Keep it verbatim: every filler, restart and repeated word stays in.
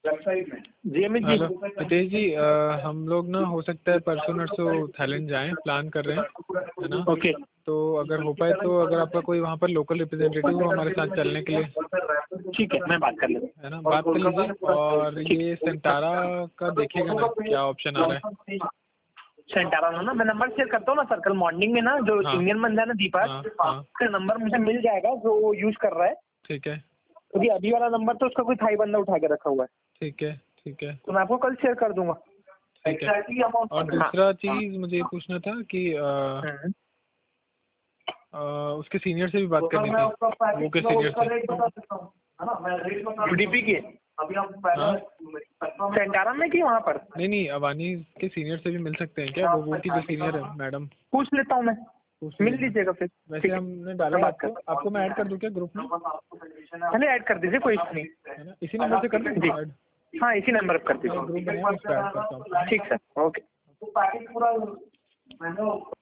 जी Amit ji. Hello Hitesh ji, आ, हम लोग ना हो सकता है परसों नरसों थाईलैंड जाएं, प्लान कर रहे हैं, है ना। ओके तो अगर हो पाए तो अगर आपका कोई वहाँ पर लोकल रिप्रेजेंटेटिव हो हमारे साथ चलने के लिए, ठीक है, मैं बात कर लेता है ना, बात कर लीजिए। और ये सेंटारा का देखिएगा ना क्या ऑप्शन आ रहा है। सेंटारा ना मैं नंबर शेयर करता हूँ ना सर, कल मॉर्निंग में ना जो हाँ इंडियन बंदा है ना दीपक, हाँ हाँ उसका नंबर मुझे मिल जाएगा जो वो यूज कर रहा है, ठीक है क्योंकि अभी वाला नंबर तो उसका कोई थाई बंदा उठा के रखा हुआ है। ठीक है ठीक है तो मैं आपको कल शेयर कर दूंगा। ठीक है। और दूसरा चीज़ मुझे ये पूछना था कि आ, आ, उसके सीनियर से भी बात करनी थी, वो के सीनियर से। यूडीपी के हाँ सेंटारा में कि वहाँ पर? नहीं नहीं, अवानी के सीनियर से भी मिल सकते हैं क्या, वो वो की जो सीनियर है मैडम। पूछ लेता हूँ मैं, पूछ मिल लीजिए। लीजिएगा फिर। वैसे हमने डाला है आपको, आपको मैं ऐड कर दूं क्या ग्रुप में? पहले ऐड कर दीजिए, कोई इशू नहीं है ना, इसी नंबर से कर दूं जी। ऐड? हाँ इसी नंबर पर कर मेरा ग्रुप बनेगा, मैं उस पर ऐड करता हूँ। दीजिए। ठीक सर, ओके।